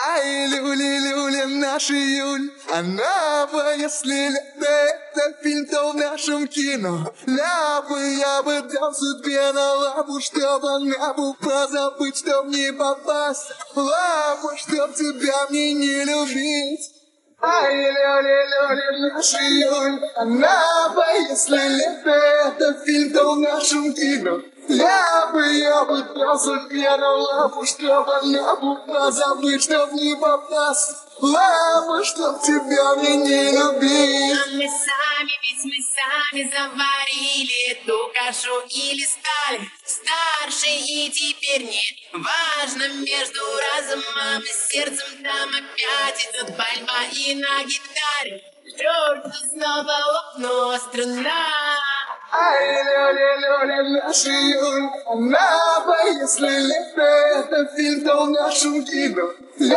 Ай, люли, наш июль, она бы, если это фильм, то в нашем кино. Я бы дал судьбе на лапу, чтоб она бы позабыть, чтоб не попасть. Лапу, чтоб тебя мне не любить. Ай, люли, наш июль, она бы, если это фильм, то в нашем кино. Я бы дал судьбе на лапу, чтоб она бы позабыть, чтоб не попасть. Лапу, чтоб тебя мне не любить. А ведь мы сами заварили эту кашу или стали старше и теперь не важно между разумом и сердцем. Там опять идет борьба и на гитаре к черту снова окно струна. Ай, люли, наш июль, она бы, если это фильм, то в нашем кино.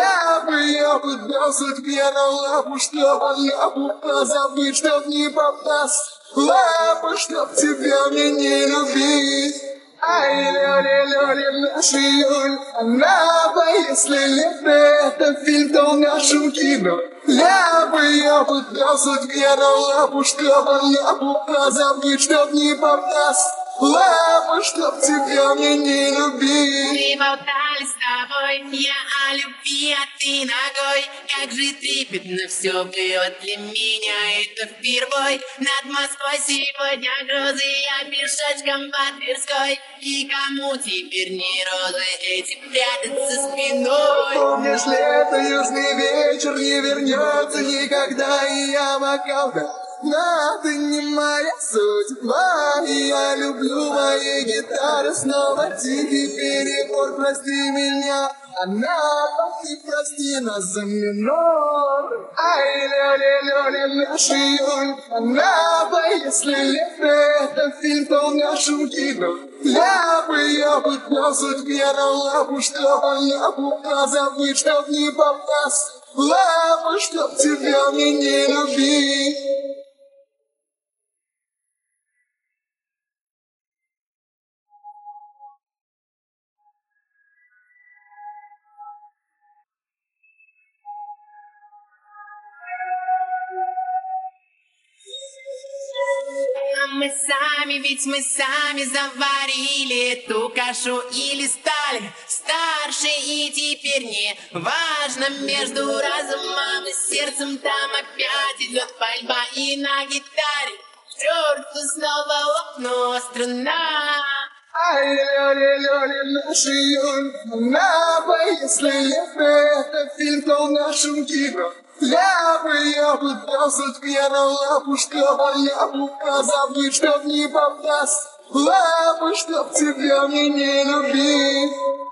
Я бы дал судьбе на лапу, чтоб она бы позабыть, чтоб не попасть. Лапу, чтоб тебя мне не любить. Ай, люли, наш июль, она бы, если это фильм, то в нашем кино. Я бы дал судьбе на лапу, чтоб она бы позабыть, чтоб не попасть. Лапу, чтоб тебя мне не любить. Мы болтали с тобой, я о любви, а ты ногой. Как же трепетно все было для меня, это впервой. Над Москвой сегодня грозы, я пешочком по Тверской. И кому теперь не розы эти прятаться спиной? Помнишь лето, южный вечер не вернется никогда, и я бокал. Но ты не моя судьба, и я люблю мои гитары. Снова тихий перебор, прости меня. Она, ты прости нас за минор. Ай, люли, наш июль, она бы, если это фильм, то в нашем кино. Я бы дал судьбе на лапу, чтоб она бы позабыть, чтоб не попасть. Лапу, чтоб тебя мне не любить. Ведь мы сами заварили эту кашу или стали старше и теперь не важно между разумом и сердцем. Там опять идет пальба и на гитаре к черту снова окно струна. Ай, люли, наш июль, она бы, если это фильм, то в нашем кино. Я бы дал судьбе на лапу, чтоб она бы позабыть, чтоб не попасть. Лапу, чтоб тебя мне не любить.